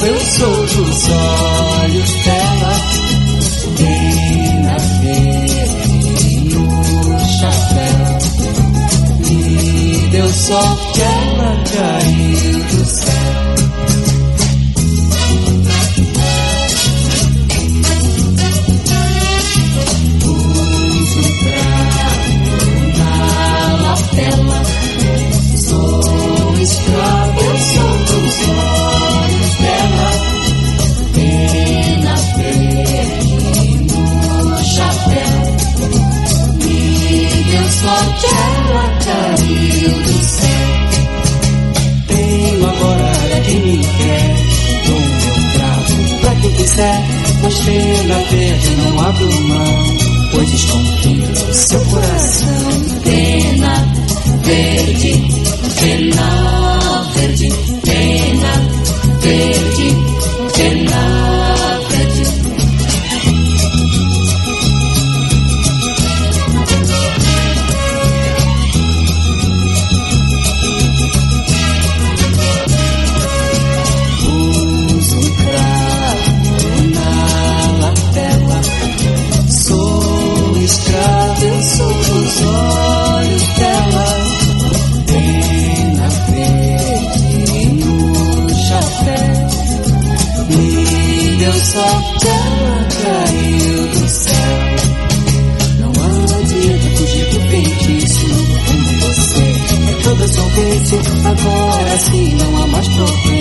escravo, eu sou dos olhos dela. Pena verde no chapéu, me deu sorte, ela caiu do céu. Pus um cravo na lapela, sou escravo, eu sou dos olhos dela. Pena verde no chapéu, me deu sorte, ela caiu do céu. Tenho agora quem me quer, dou meu cravo pra quem quiser, mas pena verde não abro mão, pois desconfio do seu coração. Pena verde, pena verde, pena verde, pena verde. Pus um cravo na lapela, sou escravo, eu sou dos olhos dela. Pena verde no chapéu, me deu sorte, ela caiu do céu. Não adianta fugir do feitiço, como você é toda sorvete. Agora sim não há mais problema.